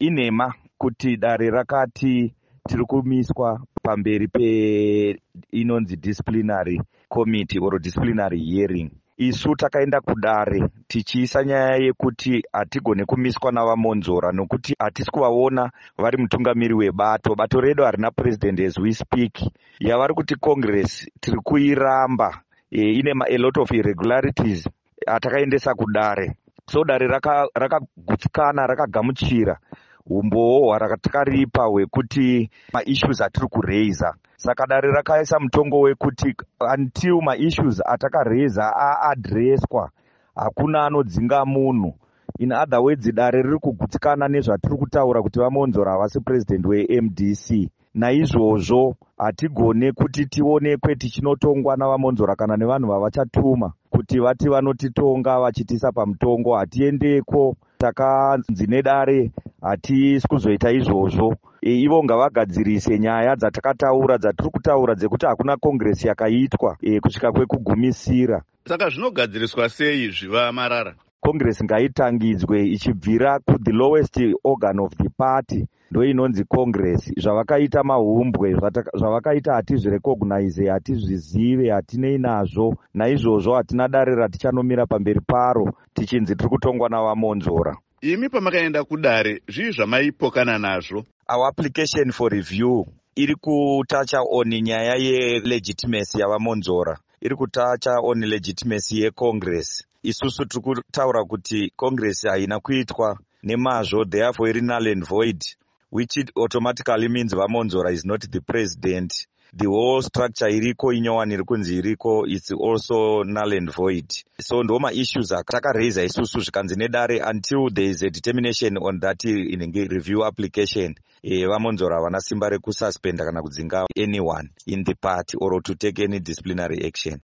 inhema kuti dare rakati tiri kumiswa pamberi inonzi disciplinary committee or disciplinary hearing. Isu takaenda kudare tichiisa nyaya yekuti hatigone kumiswa navamonzora nokuti hatisi kuvaona vari mutungamiri webato. Bato redu harina president as we speak. Yavari kuti Congress tiri kuiramba, ine a lot of irregularities atakaendesa kudare. So dare rakagutsikana, rakagamuchira umboo hwaratakaripa hwekuti maissues atiri kureisa. Saka dare rakaisa mutongo wekuti until maissues atakareisa aadreswa hakuna anodzinga munhu. In other words, dare riri kugutsikana nezvatiri kutaura kuti vamonzora havasi president weMDC. Naizvozvo hatigone kuti tionekwe tichinotongwa navamonzora kana nevanhu vavachatuma kuti vati vanotitonga vachitisa pamutongo. Hatiendeko, takanzi nedare hatisi kuzoita izvozvo. Ivo ngavagadzirise nyaya dzatakataura, dzatiri kutaura dzekuti hakuna kongresi yakaitwa kusvika kwekugumisira. Saka zvinogadziriswa sei zviva Marara? Congress ngaitangidzwe ichibvira the lowest organ of the party, ndo inonzi Congress. Zvavakaita mahumbwe, zvavakaita hatizvirecognize, hatizvizive, hatinei nazvo. Naizvozvo hatina dare ratichanomira pamberi paro tichinzi tiri kutongwa navamonzora. Imi pamakaenda kudare, zvii zvamaipokana nazvo? Our application for review iri kutacha on nyaya yelegitimacy yavamonzora, iri kutacha on legitimacy yeCongress. Isusu tiri kutaura kuti Congress haina kuitwa nemazvo, therefore iri null and void, which automatically means vamonzora is not the president. The whole structure iriko, inyowani iri kunzi iriko, it's also null and void. So ndoma issues atakareisa isusu zvikanzi nedare until there is a determination on that inenge review application. Vamonzora havana simba rekususpenda kana kudzinga anyone in the party or to take any disciplinary action.